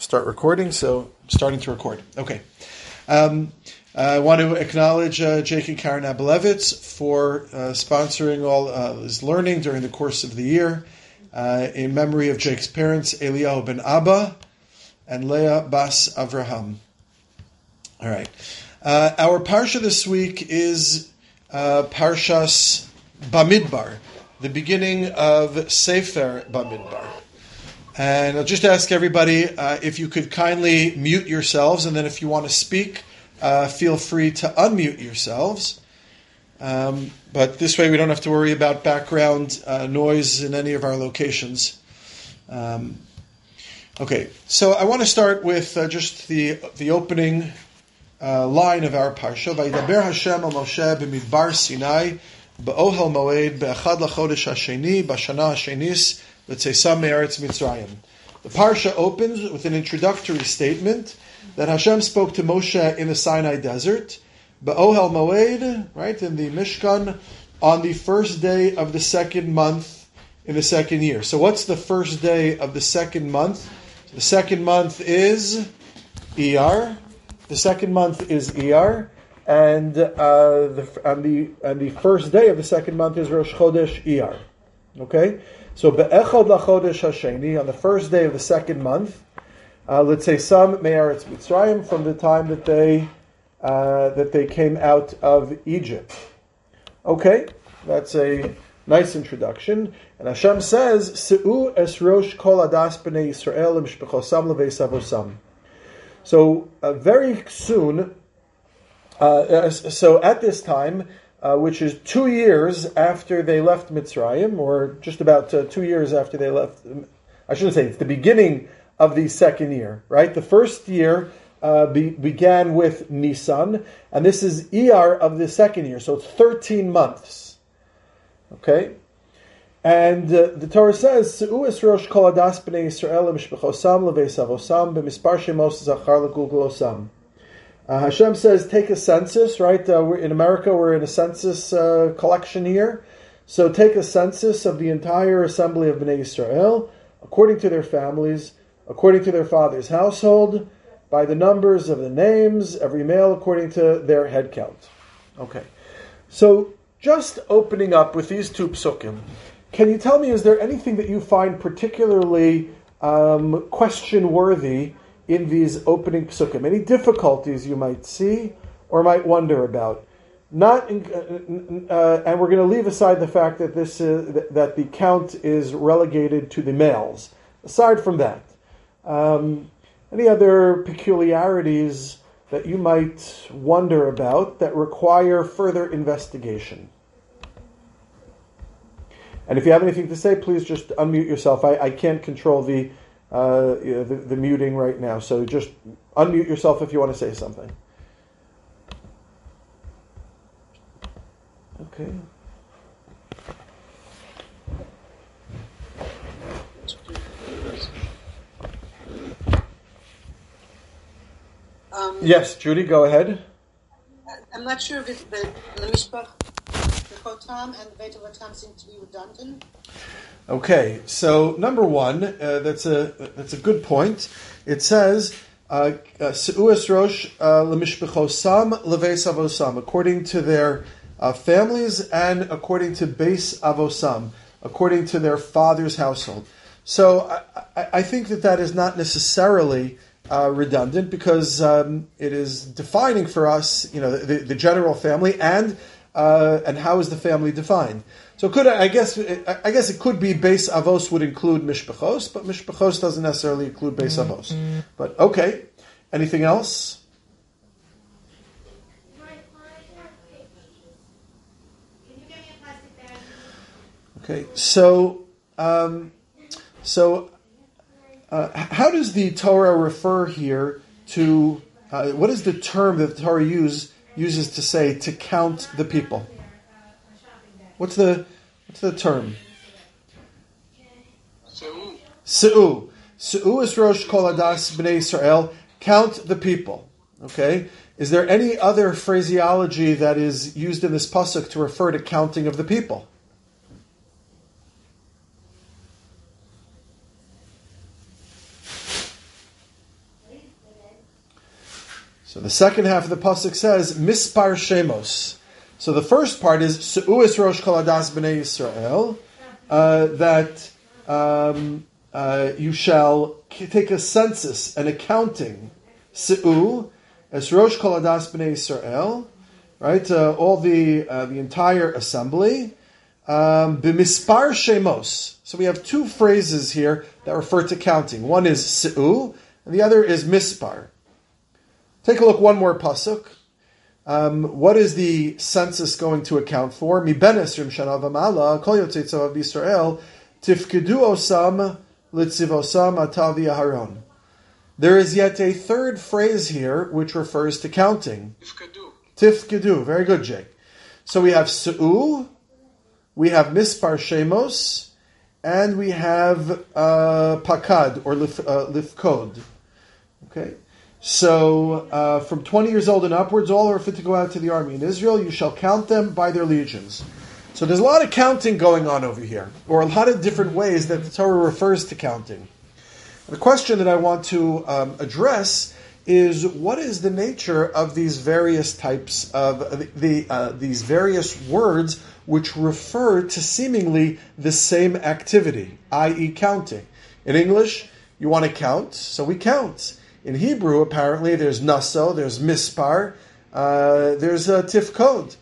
start recording, so I'm starting to record. Okay. I want to acknowledge Jake and Karen Abalevitz for sponsoring all his learning during the course of the year in memory of Jake's parents, Eliyahu ben Abba and Leah Bas Avraham. All right. Our parsha this week is Parshas Bamidbar, the beginning of Sefer Bamidbar. And I'll just ask everybody if you could kindly mute yourselves, and then if you want to speak, feel free to unmute yourselves. But this way we don't have to worry about background noise in any of our locations. Okay, so I want to start with just the opening line of our parsha. Vayidaber Hashem al Moshe b'midbar Sinai b'ohel moed be'echad lachodesh hasheni b'shana hashenis l'tzeisam me'eretz Mitzrayim. The parsha opens with an introductory statement that Hashem spoke to Moshe in the Sinai desert, b'ohel moed, right, in the Mishkan, on the first day of the second month in the second year. So what's the first day of the second month? The second month is Iyar. The second month is Iyar, and the first day of the second month is Rosh Chodesh Iyar. Okay, so be'echad lachodesh hasheni, on the first day of the second month, l'tzeisam me'eretz Mitzrayim, from the time that they came out of Egypt. Okay, that's a nice introduction. And Hashem says, "Se'u es rosh kol adas b'nei Yisrael l'mishpechosam leveis avosam." So very soon, so at this time, which is 2 years after they left Mitzrayim, or just about 2 years after they left, I shouldn't say, it's the beginning of the second year, right? The first year began with Nisan, and this is Iyar of the second year, so it's 13 months. Okay? And the Torah says, "Se'u es rosh kol adas b'nei Yisrael l'mishpechosam leveis avosam b'mispar shemos zachar l'gulgulosam." Hashem says, take a census, right? We're in America, we're in a census collection year. So take a census of the entire assembly of Bnei Yisrael, according to their families, according to their father's household, by the numbers of the names, every male according to their head count. Okay. So just opening up with these two psukim, can you tell me, is there anything that you find particularly question-worthy in these opening psukim? Any difficulties you might see or might wonder about? And we're going to leave aside the fact that that the count is relegated to the males. Aside from that, any other peculiarities that you might wonder about that require further investigation? And if you have anything to say, please just unmute yourself. I can't control the muting right now, so just unmute yourself if you want to say something. Okay. Yes, Judy, go ahead. I'm not sure if the Mishpach, the Chotam, and the Beit Avatam seem to be redundant. Okay, so number one, that's a good point. It says, "Se'u es rosh l'mishpechosam leveis avosam," according to their families and according to Beis Avosam, according to their father's household. So I think that is not necessarily redundant, because it is defining for us, the general family, and how is the family defined. So I guess it could be Beis Avos would include Mishpechos, but Mishpechos doesn't necessarily include Beis Avos. But okay, anything else? Okay, so how does the Torah refer here to? What is the term that the Torah uses to say to count the people? What's the term? Se'u. Se'u is rosh kol adas b'nei Yisrael. Count the people. Okay. Is there any other phraseology that is used in this pasuk to refer to counting of the people? So the second half of the pasuk says Mispar Shemos. So the first part is Se'uis Rosh Kol Adas B'nei Yisrael, that you shall take a census, an accounting, Se'u, as Rosh Kol Adas B'nei Yisrael, right? All the entire assembly, B'mispar Shemos. So we have two phrases here that refer to counting. One is Se'u, and the other is Mispar. Take a look, one more pasuk. What is the census going to account for? Mi ben esrim shana v'mala kol yotzei tzavav b'Yisrael tifkedu osam litzivosam atavi Aharon. There is yet a third phrase here which refers to counting. Tifkedu. Very good, Jake. So we have Se'u, we have Mispar Shemos, and we have Pakad or Lifkod. Okay. So, from 20 years old and upwards, all are fit to go out to the army in Israel. You shall count them by their legions. So there's a lot of counting going on over here, or a lot of different ways that the Torah refers to counting. The question that I want to address is, what is the nature of these various types of these various words which refer to seemingly the same activity, i.e. counting. In English, you want to count, so we count. In Hebrew, apparently, there's naso, there's mispar, there's tifkod.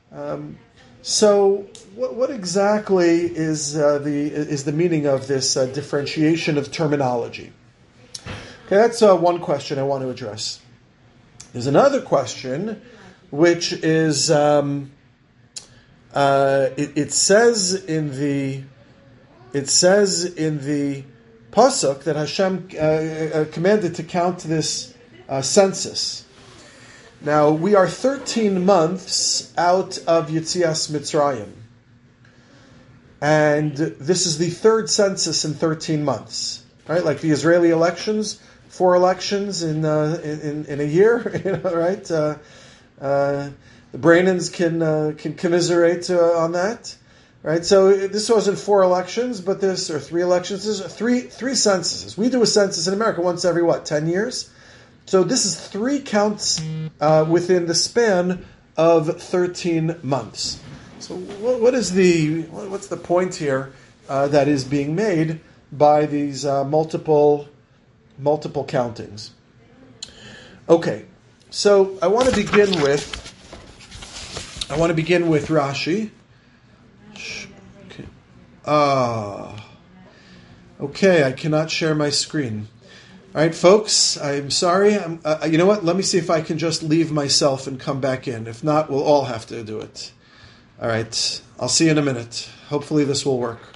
So, what exactly is the meaning of this differentiation of terminology? Okay, that's one question I want to address. There's another question, which is it says in the pasuk that Hashem commanded to count this census. Now, we are 13 months out of Yetzias Mitzrayim. And this is the third census in 13 months. Right? Like the Israeli elections, 4 elections in a year, right? The Brannans can commiserate on that. Right, so this wasn't 4 elections, but or 3 elections. This is three censuses. We do a census in America once every 10 years. So this is 3 counts within the span of 13 months. So what's the point here that is being made by these multiple countings? Okay, so I want to begin with Rashi. Okay, I cannot share my screen. All right, folks, I'm sorry. You know what? Let me see if I can just leave myself and come back in. If not, we'll all have to do it. All right, I'll see you in a minute. Hopefully this will work.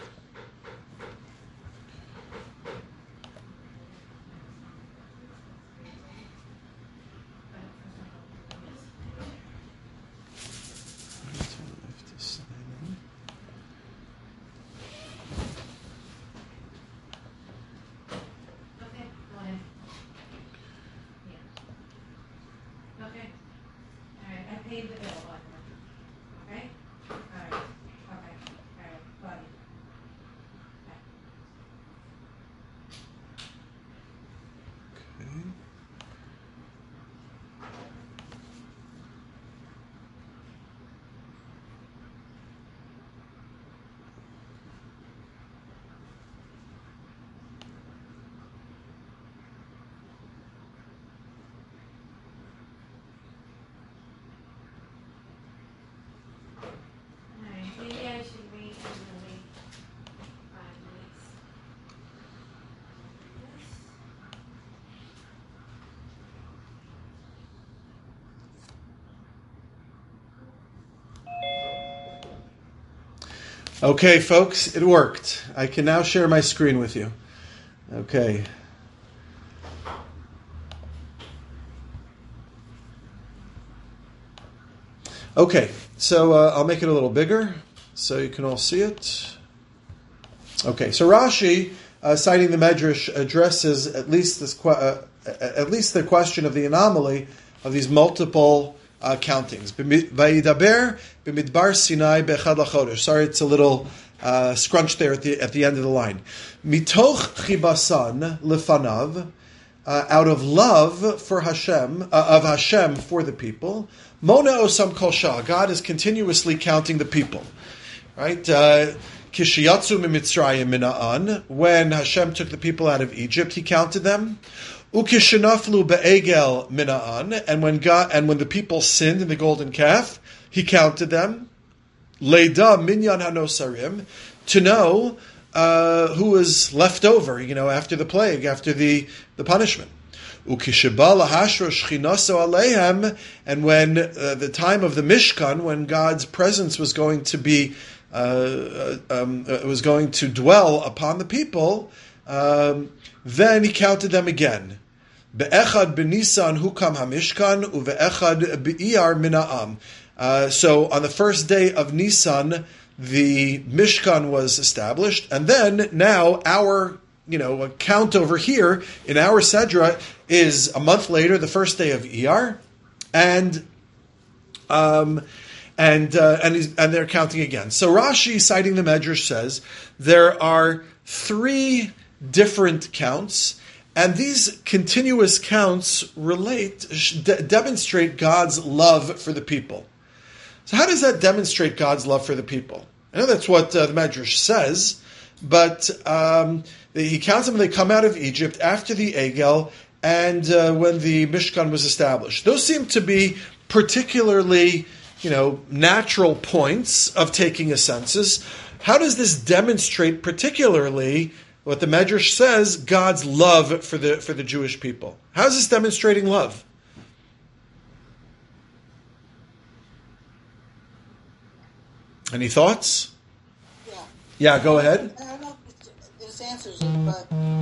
Okay, folks, it worked. I can now share my screen with you. Okay. Okay, so I'll make it a little bigger so you can all see it. Okay, so Rashi, citing the Medrash, addresses at least the question of the anomaly of these multiple countings. Vayidaber b'midbar Sinai be'echad lachodesh. Sorry, it's a little scrunched there at the end of the line. Mitoch chibasan lefanav out of love for Hashem, of Hashem for the people. Mona osam kol shah. God is continuously counting the people. Right? Kishiyatsu mimitzrayim mina'an. When Hashem took the people out of Egypt, He counted them. Ukishenaflu be'egel mina'an. And when the people sinned in the golden calf, He counted them. Leida minyan hanosarim. To know who was left over, after the plague, after the punishment. And when the time of the Mishkan, when God's presence was going to be was going to dwell upon the people, then He counted them again. Be'echad b'Nisan hukam hamishkan uve'echad b'Iyar mina'am. So on the first day of Nisan, the Mishkan was established, and then now our count over here in our Sedra is a month later, the first day of Iyar, and they're counting again. So Rashi, citing the Medrash, says there are 3 different counts, and these continuous counts demonstrate God's love for the people. So how does that demonstrate God's love for the people? I know that's what the Medrash says, but He counts them when they come out of Egypt after the Egel and when the Mishkan was established. Those seem to be particularly, natural points of taking a census. How does this demonstrate particularly what the Medrash says, God's love for the Jewish people? How is this demonstrating love? Any thoughts? Yeah, go ahead. I don't know if this answers it, but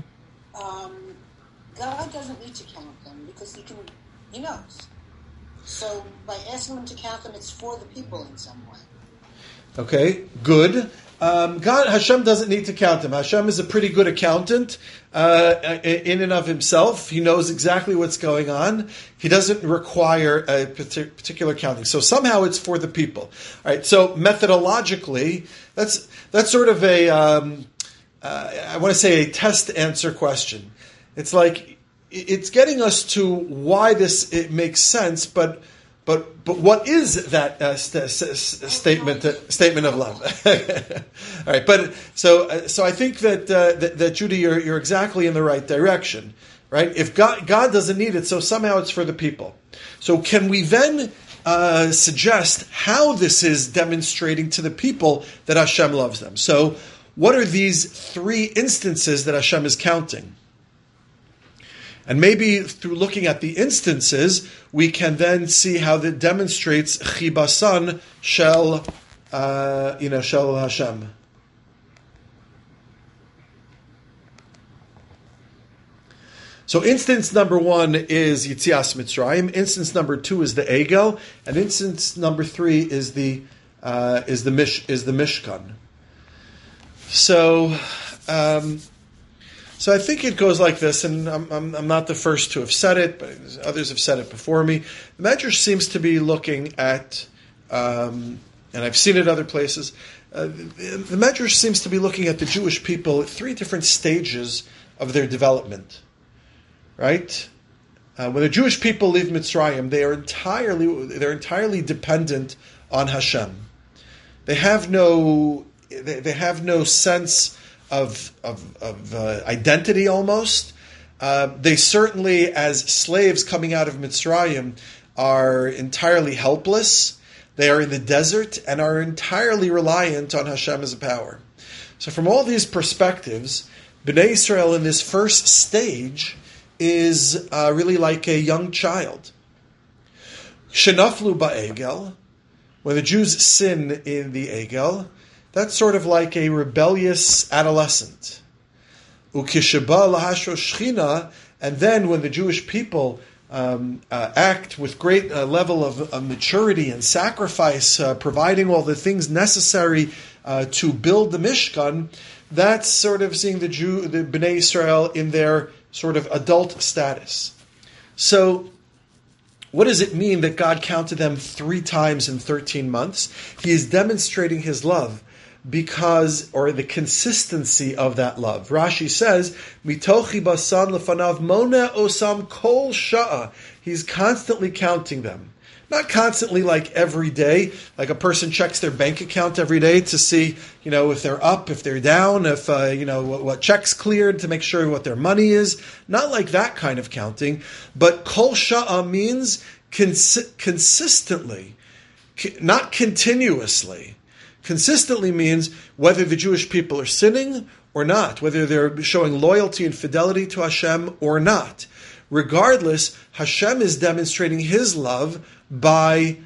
God doesn't need to count them because He knows. So by asking Him to count them, it's for the people in some way. Okay, good. Hashem doesn't need to count them. Hashem is a pretty good accountant in and of Himself. He knows exactly what's going on. He doesn't require a particular counting. So somehow it's for the people. All right. So methodologically, that's sort of a I want to say a test answer question. It's like it's getting us to why it makes sense, but what is that statement of love? All right, but so I think that Judy, you're exactly in the right direction, right? If God doesn't need it, so somehow it's for the people. So can we then suggest how this is demonstrating to the people that Hashem loves them? So what are these 3 instances that Hashem is counting? And maybe through looking at the instances, we can then see how that demonstrates chibasan shel Hashem. So instance number 1 is Yitzias Mitzrayim. Instance number 2 is the Egel, and instance number 3 is the Mishkan. So I think it goes like this, and I'm not the first to have said it, but others have said it before me. The Medrash seems to be looking at, and I've seen it other places, the Medrash seems to be looking at the Jewish people at 3 different stages of their development. Right? When the Jewish people leave Mitzrayim, they're entirely dependent on Hashem. They have no sense of identity almost. They certainly, as slaves coming out of Mitzrayim, are entirely helpless. They are in the desert and are entirely reliant on Hashem as a power. So from all these perspectives, Bnei Israel in this first stage is really like a young child. Shenaflu ba'egel, when the Jews sin in the Egel, that's sort of like a rebellious adolescent. Ukishaba lahashro shchina, and then when the Jewish people act with great level of maturity and sacrifice, providing all the things necessary to build the Mishkan, that's sort of seeing the Bnei Israel in their sort of adult status. So, what does it mean that God counted them 3 times in 13 months? He is demonstrating His love because, or the consistency of that love. Rashi says, Mitochi basan lefanav mona osam kol sha'a. He's constantly counting them. Not constantly like every day, like a person checks their bank account every day to see, if they're up, if they're down, if, what checks cleared, to make sure what their money is. Not like that kind of counting. But kol sha'a means consistently, not continuously. Consistently means whether the Jewish people are sinning or not, whether they're showing loyalty and fidelity to Hashem or not. Regardless, Hashem is demonstrating His love by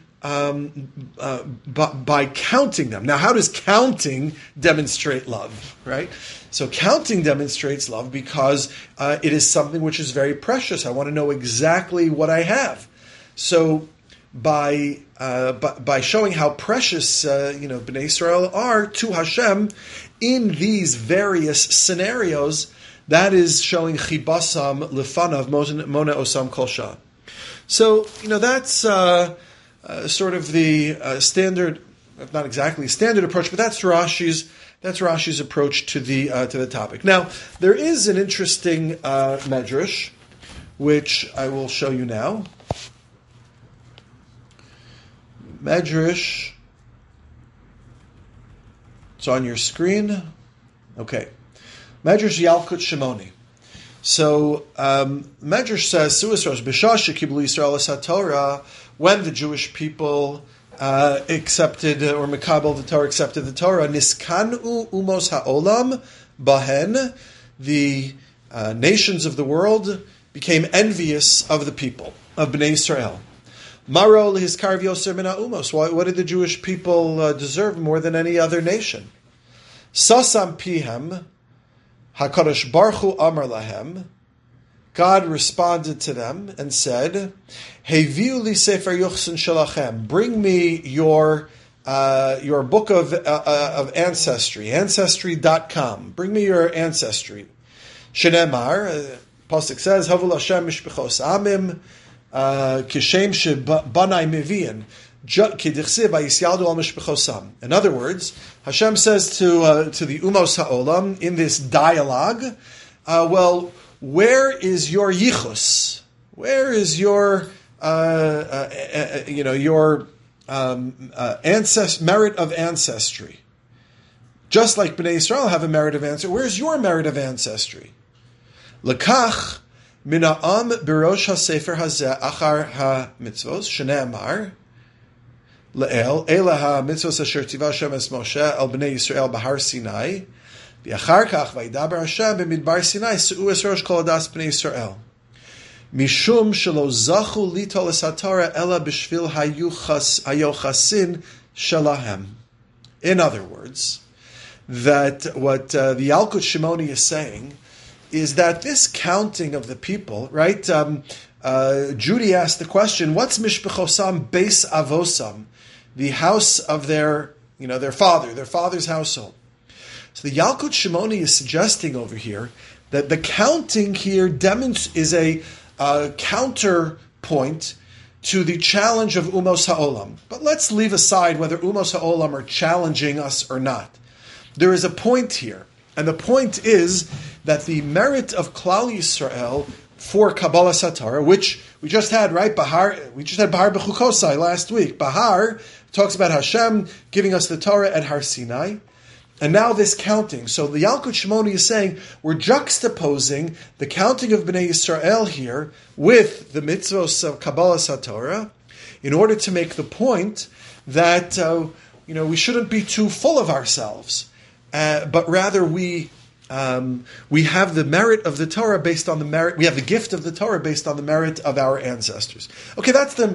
counting them. Now, how does counting demonstrate love, right? So counting demonstrates love because it is something which is very precious. I want to know exactly what I have. So by showing how precious Bnei Israel are to Hashem in these various scenarios, that is showing chibasam lefanav mona osam kol shah. So that's sort of the standard, not exactly standard approach, but that's Rashi's approach to the topic. Now there is an interesting medrash which I will show you now. Medrash. It's on your screen. Okay. Medrash Yalkut Shimoni. So, Medrash says, Suas B'Shash Kiblu Yisrael HaTorah, when the Jewish people accepted, or Mekabel the Torah accepted the Torah, Niskanu Umos HaOlam Bahen, the nations of the world became envious of the people, of Bnei Israel. Maro Lihizkarv Yoser Min HaUmos. What did the Jewish people deserve more than any other nation? Sasam Pihem, HaKadosh Baruch Hu Amar Lahem, God responded to them and said, Heviu li Sefer Yuchsin Shalachem, bring me your book of ancestry, ancestry.com. Bring me your ancestry. Shenemar, Pasuk says, Havul Hashem Mishpechos Amim, Kishem Shebanai Mevian, in other words, Hashem says to the Umos HaOlam in this dialogue, well, where is your yichus? Where is your merit of ancestry? Just like Bnei Israel have a merit of ancestry, where's your merit of ancestry? Lekach min ha'am b'rosh ha'sefer hazeh achar ha'mitzvos shene'emar Le'el, Elaha mitzvos asher tiva Hashem es Moshe el bnei Yisrael bahar Sinai, v'achar kach v'yidaber Hashem b'midbar Sinai su'u es rosh kol adas bnei Yisrael. Mishum shelo zachu litol es haTorah ela b'shvil hayochasin shelahem. In other words, that what the Yalkut Shimoni is saying is that this counting of the people, right? Judy asked the question, what's mishpechosam beis avosam? The house of their father's household. So the Yalkut Shimoni is suggesting over here that the counting here is a counterpoint to the challenge of Umos HaOlam. But let's leave aside whether Umos HaOlam are challenging us or not. There is a point here, and the point is that the merit of Klal Yisrael for Kabbalah Satorah, which we just had, right? We just had Bahar B'chukosai last week. Bahar talks about Hashem giving us the Torah at Har Sinai, and now this counting. So the Yalkut Shimoni is saying we're juxtaposing the counting of Bnei Yisrael here with the mitzvos of Kabbalah Satorah in order to make the point that we shouldn't be too full of ourselves, but rather we have the merit of the Torah based on the merit. We have the gift of the Torah based on the merit of our ancestors. Okay, that's the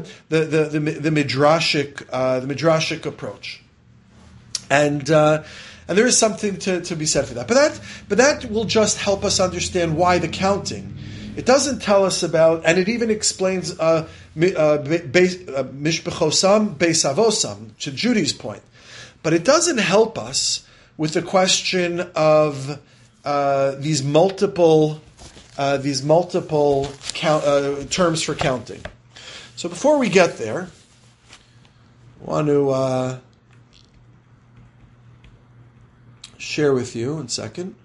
midrashic approach, and there is something to be said for that. But that will just help us understand why the counting. It doesn't tell us about, and it even explains mishpechosam beis avosam, to Judy's point. But it doesn't help us with the question of these multiple terms for counting. So before we get there, I want to share with you in a second.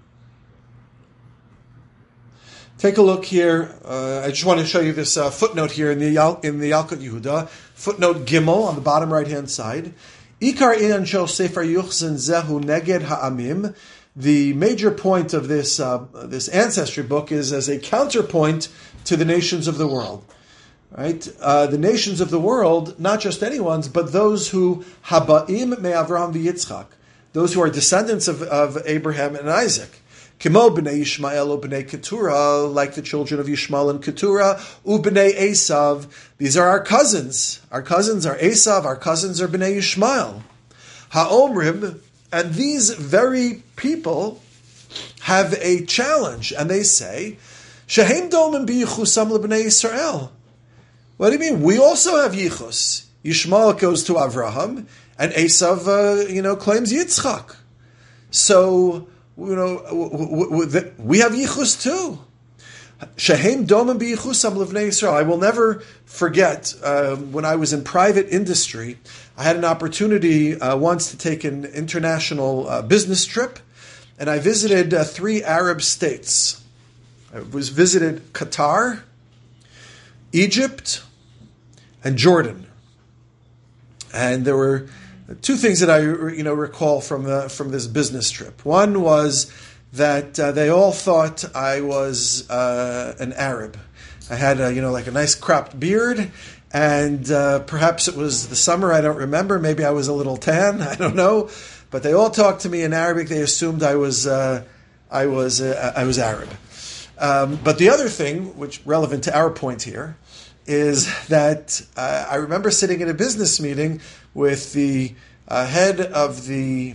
Take a look here. I just want to show you this footnote here in the Yalkut Yehuda. Footnote Gimel on the bottom right-hand side. Ikar inan shel Sefer Yuchsin zehu neged ha'amim. The major point of this ancestry book is as a counterpoint to the nations of the world. Right? The nations of the world, not just anyone's, but those who haba'im me Avraham v'Yitzchak, those who are descendants of Abraham and Isaac. Kimo b'nei Yishmael u b'nei Keturah, like the children of Yishmael and Keturah, u b'nei Esav. These are our cousins. Our cousins are Esav. Our cousins are b'nei Yishmael. Ha'omrim, and these very people have a challenge, and they say, Shehem domen b'yichusam leb'nei Yisrael. What do you mean? We also have yichus. Yishmael goes to Avraham, and Esav, claims Yitzchak. So, we have yichus too. Shehem domen b'yichusam leb'nei Yisrael. I will never forget when I was in private industry. I had an opportunity once to take an international business trip, and I visited 3 Arab states. I visited Qatar, Egypt, and Jordan. And there were 2 things that I recall from this business trip. One was that they all thought I was an Arab. I had like a nice cropped beard, and perhaps it was the summer. I don't remember. Maybe I was a little tan. I don't know. But they all talked to me in Arabic. They assumed I was Arab. But the other thing, which relevant to our point here, is that I remember sitting in a business meeting with the head of the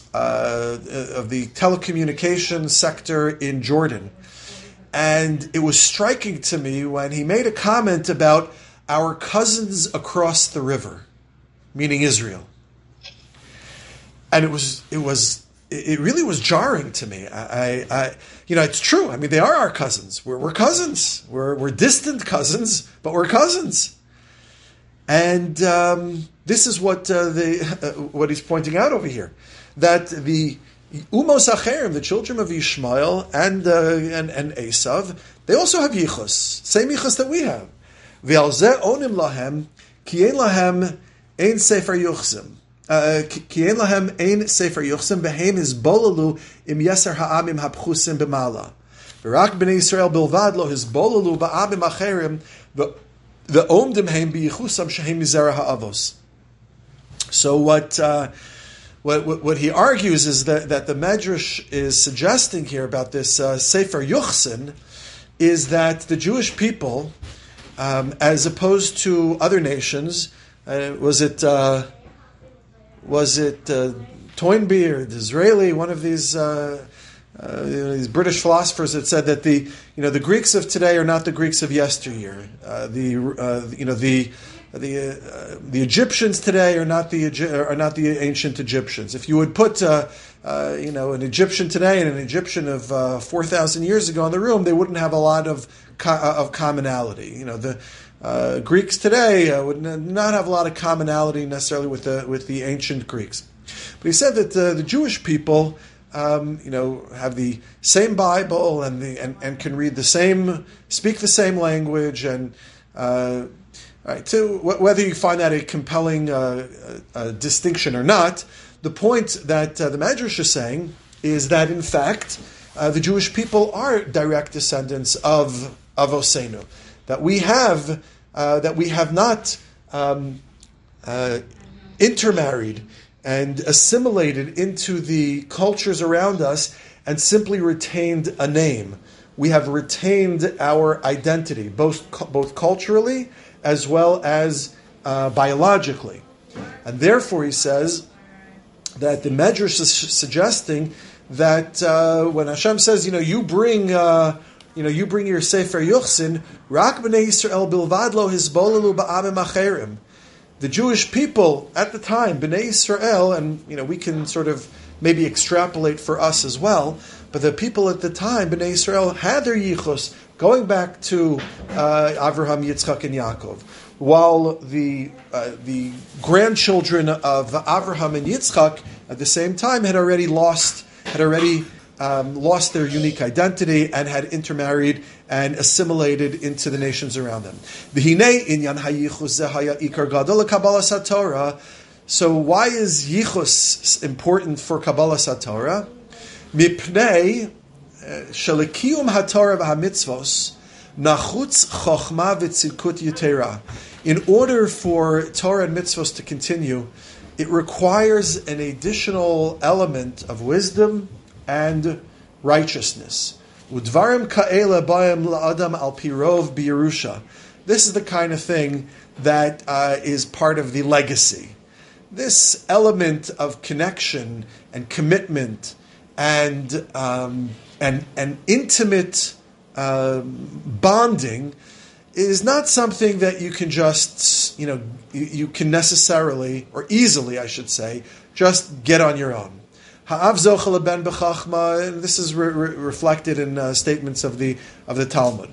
telecommunications sector in Jordan. And it was striking to me when he made a comment about our cousins across the river, meaning Israel. And it really was jarring to me. It's true. I mean, they are our cousins. We're cousins. We're distant cousins, but we're cousins. And this is what what he's pointing out over here, that the Umos Acherim, the children of Yishmael and Esav, they also have yichus, same yichus that we have. V'alzeh onim lahem ki ein lahem ein sefer yuchsim. Ki ein lahem ein sefer yuchsim behem is bolalu im yeser ha'amim hapchusim b'mala. V'rak b'nei Yisrael bilvad lo his bolalu ba'amim acherim v'omdim heim b'yichusam shehem mizera ha'avos. So what he argues is that the Medrash is suggesting here about this Sefer Yuchsin is that the Jewish people, as opposed to other nations, was it Toynbee or Disraeli, one of these British philosophers that said that the Greeks of today are not the Greeks of yesteryear. The Egyptians today are not the ancient Egyptians. If you would put an Egyptian today and an Egyptian of 4,000 years ago in the room, they wouldn't have a lot of commonality. The Greeks today would not have a lot of commonality necessarily with the ancient Greeks. But he said that the Jewish people, have the same Bible and can read speak the same language, and right. So whether you find that a compelling distinction or not, the point that the Medrash is saying is that in fact the Jewish people are direct descendants of Osenu, that we have not intermarried and assimilated into the cultures around us and simply retained a name. We have retained our identity, both culturally as well as biologically. And therefore, he says that the Medrash is suggesting that when Hashem says, you bring your Sefer Yuchsin, Rak b'nei Yisrael bilvad lo hisbolalu ba'amim acherim. The Jewish people at the time, B'nai Yisrael, and we can sort of maybe extrapolate for us as well, but the people at the time, B'nai Yisrael, had their yichus going back to Avraham, Yitzchak, and Yaakov, while the grandchildren of Avraham and Yitzchak at the same time had already lost had already lost their unique identity and had intermarried and assimilated into the nations around them. So why is Yichus important for Kabbalah Satorah? Mipnei shelekiyum haTorah v'hamitzvos nachutz chochma v'tzidkut yitera. In order for Torah and mitzvos to continue, it requires an additional element of wisdom and righteousness. Udvarim ka'ela ba'em la'adam al pirov b'Yerusha. This is the kind of thing that is part of the legacy. This element of connection and commitment and intimate bonding is not something that you can just, you can necessarily, or easily, I should say, just get on your own. Ha'av zochel ben b'chachma, and this is reflected in statements of the Talmud.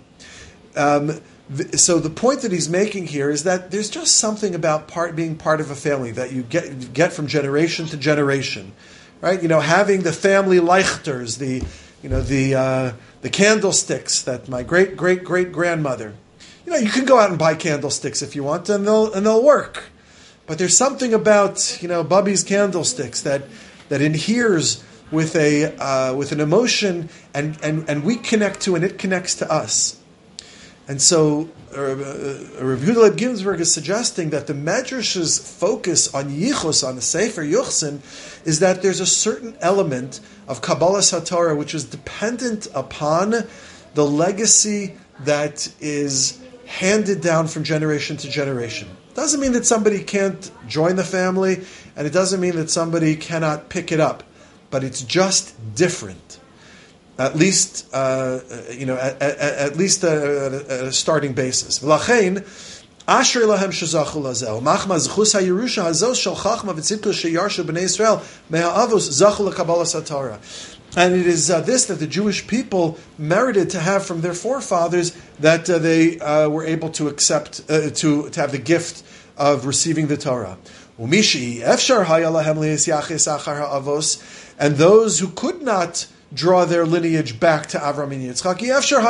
So the point that he's making here is that there's just something about being part of a family that you get from generation to generation, right? Having the family leichters, the candlesticks that my great grandmother. You can go out and buy candlesticks if you want, and they'll work. But there's something about Bubby's candlesticks that adheres with an emotion, and we connect to, and it connects to us. And so Rav Yehuda Leib Ginsburg is suggesting that the Medrash's focus on Yichus, on the Sefer Yuchsin, is that there's a certain element of Kabbalah Satorah which is dependent upon the legacy that is handed down from generation to generation. It doesn't mean that somebody can't join the family, and it doesn't mean that somebody cannot pick it up, but it's just different. At least, at least at a starting basis. V'lachein, asher lahem shezachu lazel, machma zechus ha'yerusha hazos shel chachma v'tzidkus sheyarshu b'nei Yisrael meha'avos zachu l'kabbalah satorah. And it is this that the Jewish people merited to have from their forefathers, that they were able to accept, to have the gift of receiving the Torah. Umishi efshar haya lahem li'yisyachis achar ha'avos, and those who could not draw their lineage back to Avram and Yitzchak.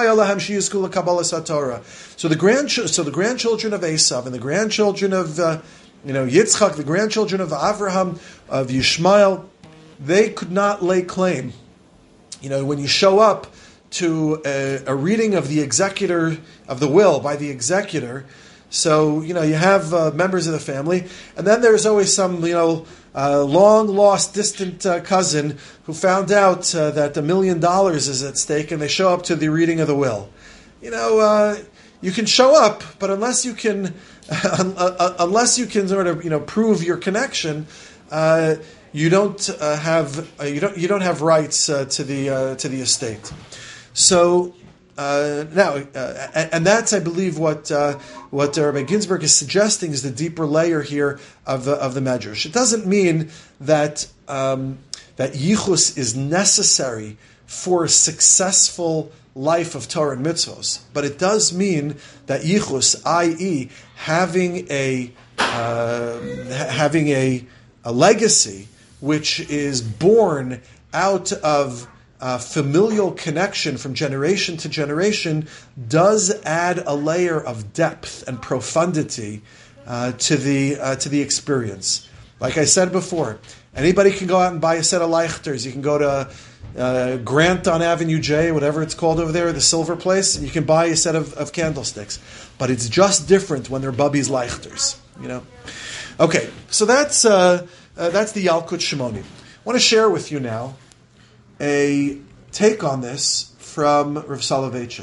So the grandchildren of Esav and the grandchildren of Yitzchak, the grandchildren of Avraham, of Yishmael, they could not lay claim. When you show up to a reading of the executor of the will by the executor, so you have members of the family, and then there's always some long lost distant cousin who found out that $1 million is at stake, and they show up to the reading of the will. You can show up, but unless you can sort of prove your connection, you don't have rights to the estate. So. Now, and that's, I believe, what Rabbi Ginsburg is suggesting is the deeper layer here of the Medrash. It doesn't mean that Yichus is necessary for a successful life of Torah and mitzvos, but it does mean that Yichus, i.e., having a legacy which is born out of familial connection from generation to generation, does add a layer of depth and profundity to the experience. Like I said before, anybody can go out and buy a set of Leichters. You can go to Grant on Avenue J, whatever it's called over there, the silver place, and you can buy a set of candlesticks. But it's just different when they're Bubby's Leichters. Okay, so that's the Yalkut Shimoni. I want to share with you now a take on this from Rav Soloveitchik.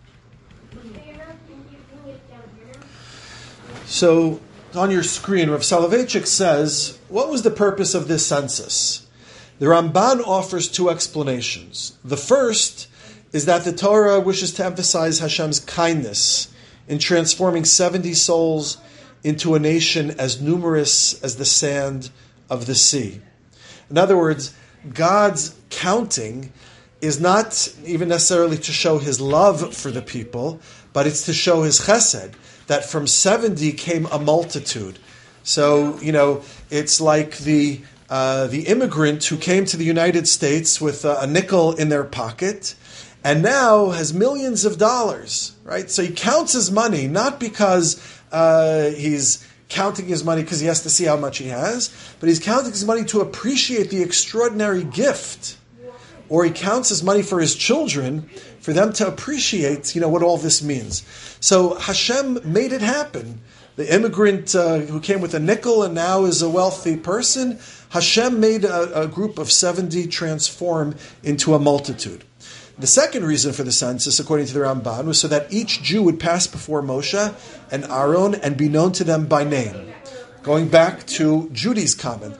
So, on your screen, Rav Soloveitchik says, what was the purpose of this census? The Ramban offers two explanations. The first is that the Torah wishes to emphasize Hashem's kindness in transforming 70 souls into a nation as numerous as the sand of the sea. In other words, God's counting is not even necessarily to show his love for the people, but it's to show his chesed, that from 70 came a multitude. So, it's like the the immigrant who came to the United States with a nickel in their pocket and now has millions of dollars, right? So he counts his money, not because he's counting his money because he has to see how much he has, but he's counting his money to appreciate the extraordinary gift. Or he counts his money for his children, for them to appreciate, what all this means. So Hashem made it happen. The immigrant who came with a nickel and now is a wealthy person, Hashem made a group of 70 transform into a multitude. The second reason for the census, according to the Ramban, was so that each Jew would pass before Moshe and Aaron and be known to them by name. Going back to Judy's comment.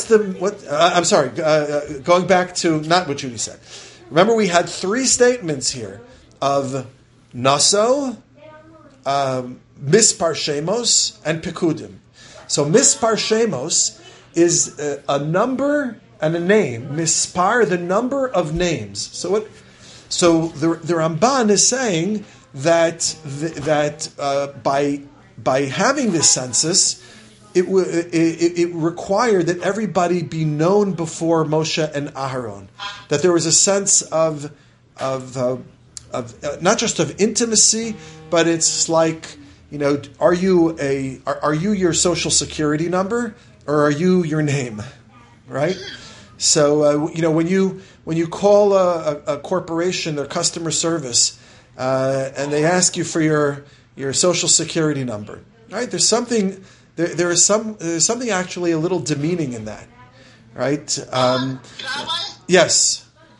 Going back to not what Judy said. Remember, we had 3 statements here of Naso, Mispar Shemos, and Pekudim. So Mispar Shemos is a number and a name. Mispar, the number of names. So the Ramban is saying that by having this census, it required that everybody be known before Moshe and Aharon. That there was a sense of not just of intimacy, but it's like, are you your social security number or are you your name, right? So when you call a corporation, their customer service, and they ask you for your social security number, right? There's something actually a little demeaning in that, right? Rabbi? Yes.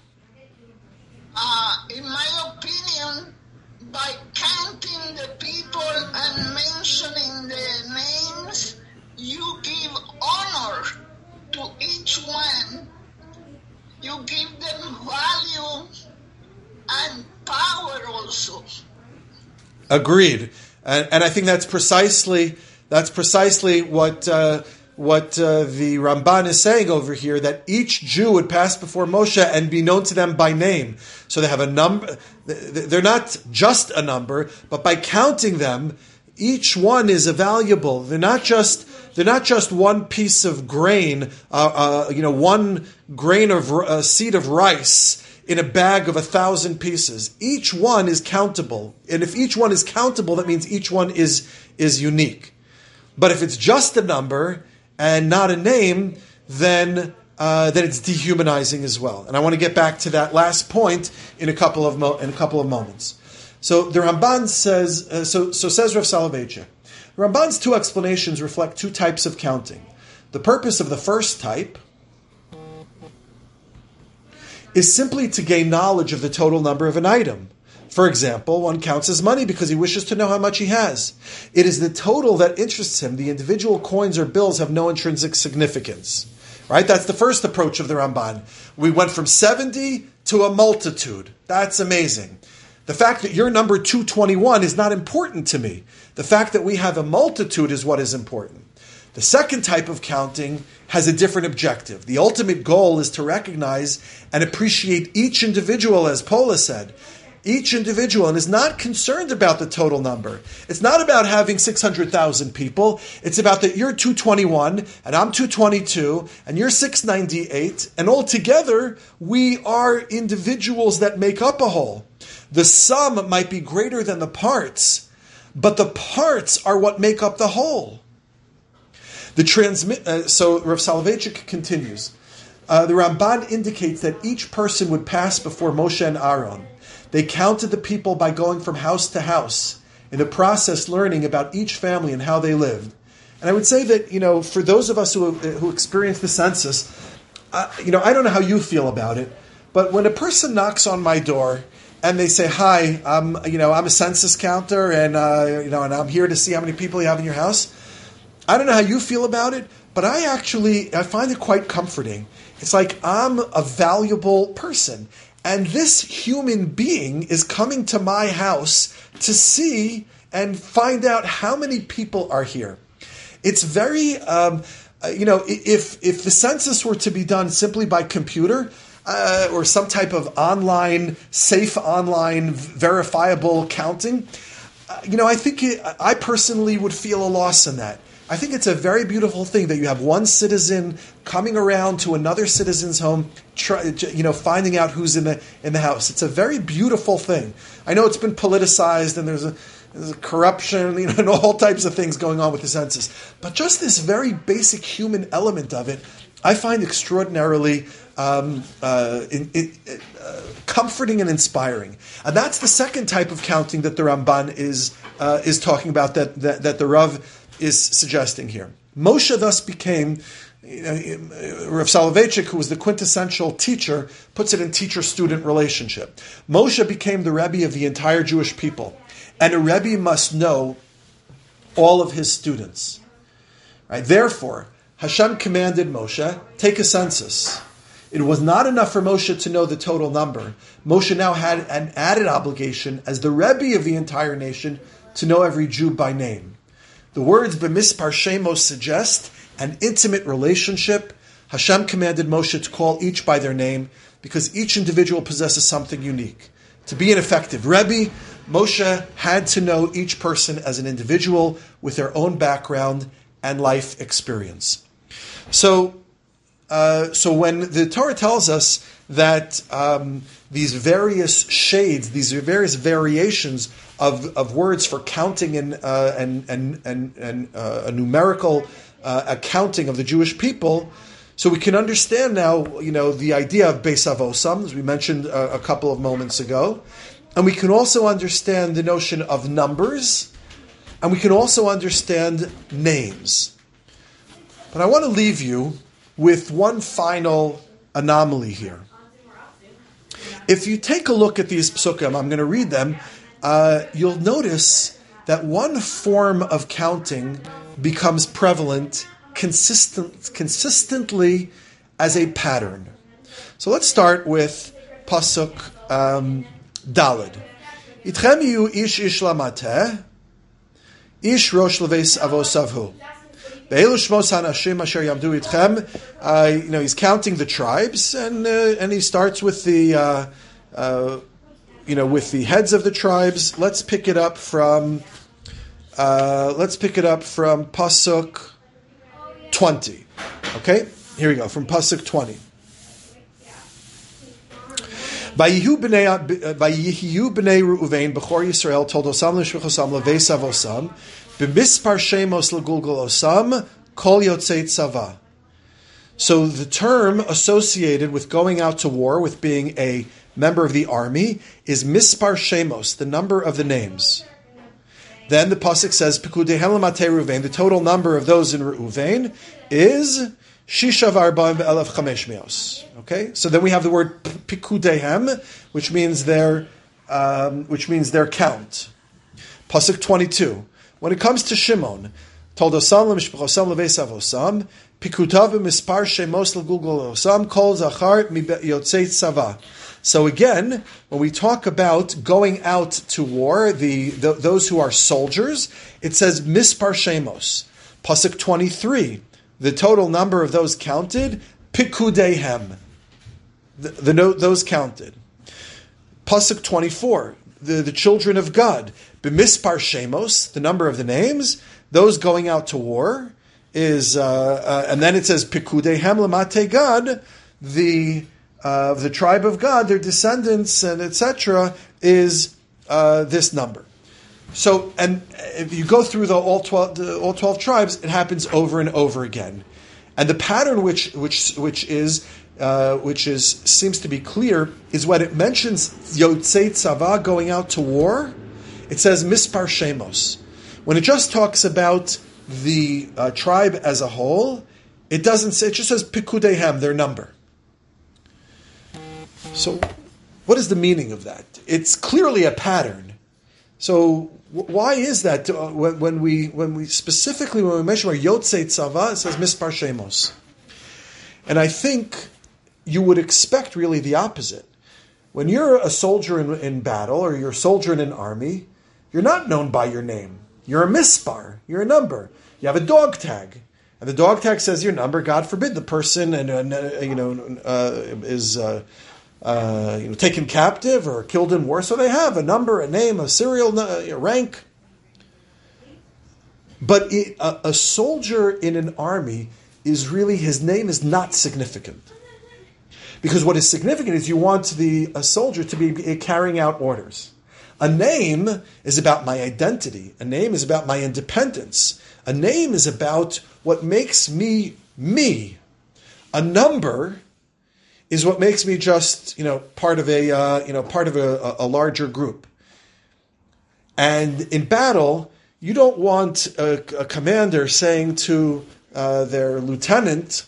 In my opinion, by counting the people and mentioning their names, you give honor to each one. You give them value and power also. Agreed, and I think that's precisely what the Ramban is saying over here, that each Jew would pass before Moshe and be known to them by name. So they have a number. They're not just a number, but by counting them, each one is valuable. They're not just one piece of grain, one grain of seed of rice in a bag of 1,000 pieces. Each one is countable, and if each one is countable, that means each one is unique. But if it's just a number and not a name, then it's dehumanizing as well. And I want to get back to that last point in a couple of moments. So the Ramban says, says Rav Soloveitchik. The Ramban's 2 explanations reflect 2 types of counting. The purpose of the first type is simply to gain knowledge of the total number of an item. For example, one counts his money because he wishes to know how much he has. It is the total that interests him. The individual coins or bills have no intrinsic significance. Right? That's the first approach of the Ramban. We went from 70 to a multitude. That's amazing. The fact that you're number 221 is not important to me. The fact that we have a multitude is what is important. The second type of counting has a different objective. The ultimate goal is to recognize and appreciate each individual, as Paula said. Each individual, and is not concerned about the total number. It's not about having 600,000 people. It's about that you're 221, and I'm 222, and you're 698, and all together, we are individuals that make up a whole. The sum might be greater than the parts, but the parts are what make up the whole. So Rav Soloveitchik continues. The Ramban indicates that each person would pass before Moshe and Aaron. They counted the people by going from house to house, in the process learning about each family and how they lived. And I would say that, for those of us who experience the census, I don't know how you feel about it, but when a person knocks on my door and they say, "Hi, I'm a census counter, and and I'm here to see how many people you have in your house," I don't know how you feel about it, but I find it quite comforting. It's like I'm a valuable person. And this human being is coming to my house to see and find out how many people are here. It's very, if the census were to be done simply by computer or some type of safe online verifiable counting, I think I personally would feel a loss in that. I think it's a very beautiful thing that you have one citizen coming around to another citizen's home, finding out who's in the house. It's a very beautiful thing. I know it's been politicized and there's a corruption, and all types of things going on with the census. But just this very basic human element of it, I find extraordinarily comforting and inspiring. And that's the second type of counting that the Ramban is talking about, that the Rav is suggesting here. Moshe thus became, Rav Soloveitchik, who was the quintessential teacher, puts it in teacher-student relationship. Moshe became the Rebbe of the entire Jewish people. And a Rebbe must know all of his students. Right? Therefore, Hashem commanded Moshe, take a census. It was not enough for Moshe to know the total number. Moshe now had an added obligation as the Rebbe of the entire nation to know every Jew by name. The words B'mispar Shemos suggest an intimate relationship. Hashem commanded Moshe to call each by their name because each individual possesses something unique. To be an effective Rebbe, Moshe had to know each person as an individual with their own background and life experience. So when the Torah tells us that these various shades, these various variations of words for counting and a numerical accounting of the Jewish people, so we can understand now, the idea of Beis Avosam, as we mentioned a couple of moments ago, and we can also understand the notion of numbers, and we can also understand names. But I want to leave you with one final anomaly here. If you take a look at these psukim, I'm going to read them, you'll notice that one form of counting becomes prevalent consistently as a pattern. So let's start with pasuk Daled. Itchem yu ish lamateh, ish rosh leves avosavhu. Be'elu shmos hanashim asher yamdu itchem. He's counting the tribes, and he starts with the with the heads of the tribes. Let's pick it up from pasuk 20. Okay, here we go from pasuk 20. Vayihu b'nei Reuven b'chor Yisrael toldosam l'shvichosam leveis avosam b'mispar shemos l'gulgulosam kol yotzei tzava. So the term associated with going out to war, with being a member of the army, is mispar shemos, the number of the names. Then the pasuk says, Pekudehem l'matei Reuven, the total number of those in Reuven is Shisha v'arba'im ve'elef chamesh meos. Okay, so then we have the word Pekudehem, which means their count. Pasuk 22. When it comes to Shimon, Toldosam l'mishpachosam leveis avosam, Pikutav mispar shemos l'gulgulosam kol zachar yotzei tzava. So again, when we talk about going out to war, those who are soldiers, it says mispar shemos. Pasuk 23, the total number of those counted, pikudehem, those counted. Pasuk 24, the children of God, b'mispar shemos, the number of the names, those going out to war is, and then it says pikudehem l'matei Gad, the tribe of God, their descendants, and etc., is this number. So, and if you go through all 12 tribes, it happens over and over again, and the pattern which seems to be clear is when it mentions Yotzei Tzava, going out to war, it says Mispar Shemos. When it just talks about the tribe as a whole, it doesn't say. It just says Pikudehem, their number. So, what is the meaning of that? It's clearly a pattern. So, why is that? When we mention our Yotzei Tzava, it says Mispar Shemos. And I think you would expect really the opposite. When you're a soldier in battle, or you're a soldier in an army, you're not known by your name. You're a mispar. You're a number. You have a dog tag, and the dog tag says your number. God forbid the person is taken captive or killed in war, so they have a number, a name, a serial rank. But a soldier in an army is really, his name is not significant. Because what is significant is you want a soldier to be carrying out orders. A name is about my identity. A name is about my independence. A name is about what makes me me. A number is what makes me just part of a larger group. And in battle, you don't want a commander saying to their lieutenant,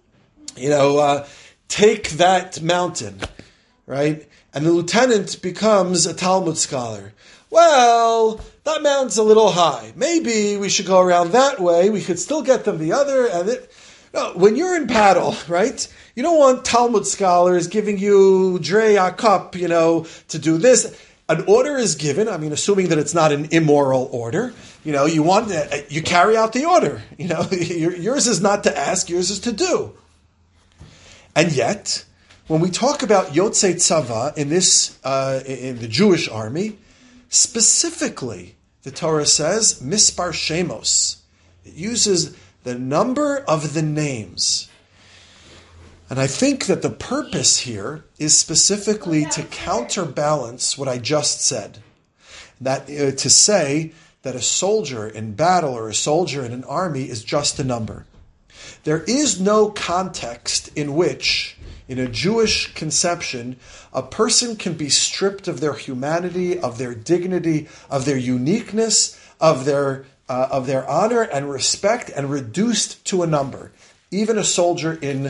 take that mountain, right? And the lieutenant becomes a Talmud scholar. Well, that mountain's a little high. Maybe we should go around that way. We could still get them the other. No, when you're in battle, right? You don't want Talmud scholars giving you Drei HaKup, to do this. An order is given. I mean, assuming that it's not an immoral order. You carry out the order. Yours is not to ask. Yours is to do. And yet, when we talk about Yotzei Tzava in the Jewish army, specifically, the Torah says Mispar Shemos. It uses the number of the names. And I think that the purpose here is specifically to counterbalance what I just said. That to say that a soldier in battle or a soldier in an army is just a number. There is no context in which, in a Jewish conception, a person can be stripped of their humanity, of their dignity, of their uniqueness, of their honor and respect, and reduced to a number. Even a soldier in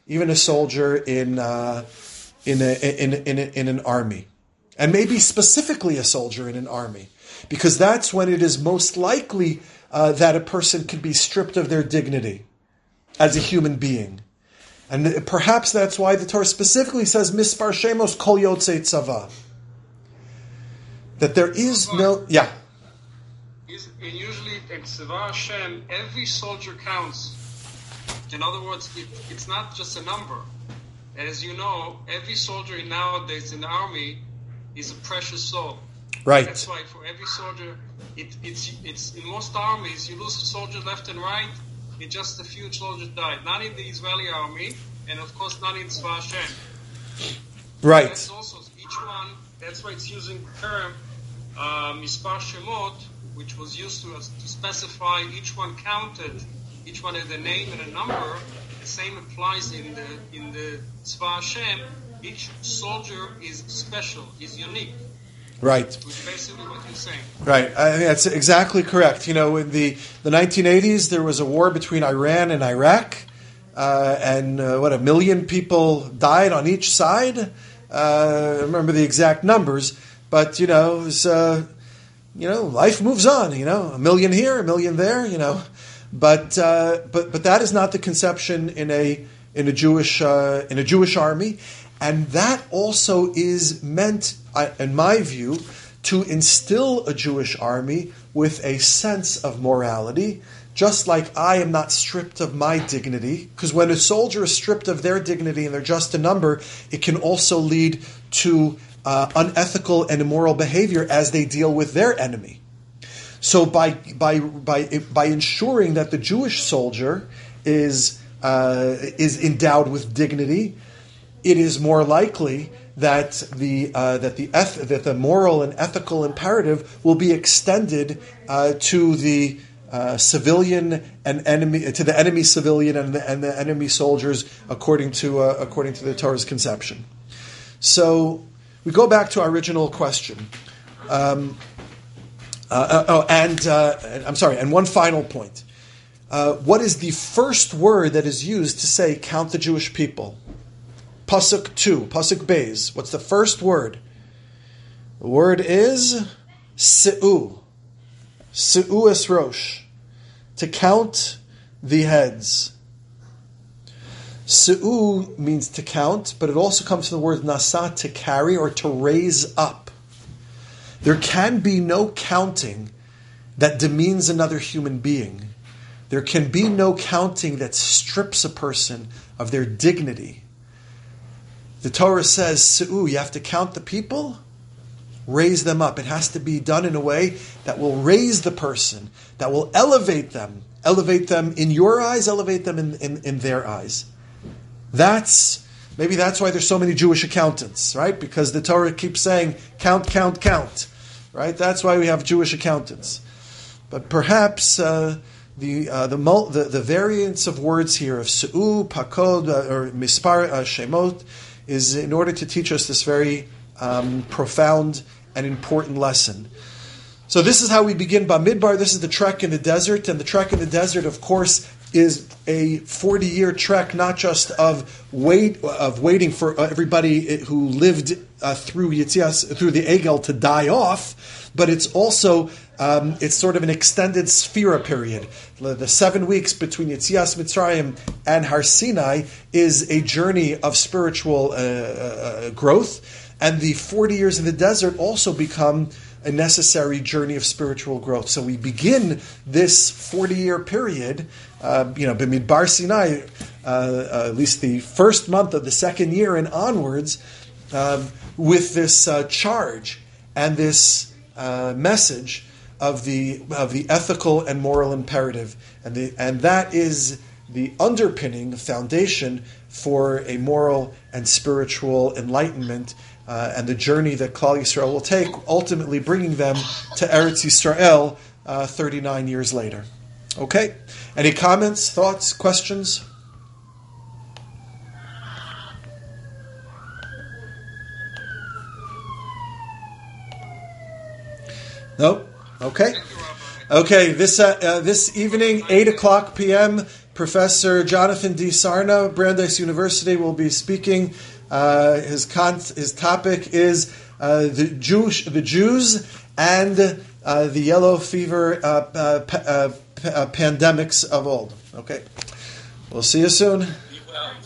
an army, and maybe specifically a soldier in an army, because that's when it is most likely that a person can be stripped of their dignity as a human being. And perhaps that's why the Torah specifically says, Mispar Shemos Kol Yotzei Tzava. That there is no... Yeah. Usually in Tzava Hashem, every soldier counts. In other words, it's not just a number. As you know, every soldier nowadays in the army is a precious soul. Right. That's why for every soldier, it's in most armies, you lose a soldier left and right, just a few soldiers died. Not in the Israeli army, and of course not in Tzva Hashem. Right. That's also each one. That's why it's using the term Mispar Shemot, which was used to specify each one counted. Each one has a name and a number. The same applies in the Tzva Hashem. Each soldier is special, is unique. Right. Which is basically what you're saying. Right. I think that's exactly correct. In the 1980s, there was a war between Iran and Iraq, and 1 million people died on each side. I remember the exact numbers, but it was, life moves on. 1 million here, 1 million there. But that is not the conception in a Jewish army, and that also is meant, in my view, to instill a Jewish army with a sense of morality, just like I am not stripped of my dignity. Because when a soldier is stripped of their dignity and they're just a number, it can also lead to unethical and immoral behavior as they deal with their enemy. So by ensuring that the Jewish soldier is endowed with dignity, it is more likely that the moral and ethical imperative will be extended to the civilian and enemy, to the enemy civilian and the enemy soldiers, according to the Torah's conception. So we go back to our original question. And one final point. What is the first word that is used to say count the Jewish people? Pasuk 2, Pasuk Beis. What's the first word? The word is Se'u. Se'u es rosh. To count the heads. Se'u means to count, but it also comes from the word nasa, to carry or to raise up. There can be no counting that demeans another human being. There can be no counting that strips a person of their dignity. The Torah says, Se'u, you have to count the people. raise them up. It has to be done in a way that will raise the person, that will elevate them in your eyes, elevate them in their eyes. Maybe that's why there's so many Jewish accountants, right? Because the Torah keeps saying, count, count, count, right? That's why we have Jewish accountants. But perhaps the variance of words here of Su'u, Pakod, or Mispar, Shemot, is in order to teach us this very profound and important lesson. So this is how we begin Bamidbar. This is the trek in the desert, and the trek in the desert, of course, is a 40-year trek, not just of waiting for everybody who lived through Yitzias, through the Egel to die off, but it's also it's sort of an extended Sphira period. The 7 weeks between Yitzias Mitzrayim and Har Sinai is a journey of spiritual growth, and the 40 years in the desert also become a necessary journey of spiritual growth. So we begin this 40-year period, B'midbar Sinai, at least the first month of the second year and onwards, with this charge and this message of the ethical and moral imperative, and that is the underpinning foundation for a moral and spiritual enlightenment. And the journey that Klal Yisrael will take, ultimately bringing them to Eretz Yisrael 39 years later. Okay? Any comments, thoughts, questions? No? Okay. Okay, this evening, 8 o'clock p.m., Professor Jonathan D. Sarna, Brandeis University, will be speaking. His topic is the Jews and the yellow fever pandemics of old. Okay, we'll see you soon.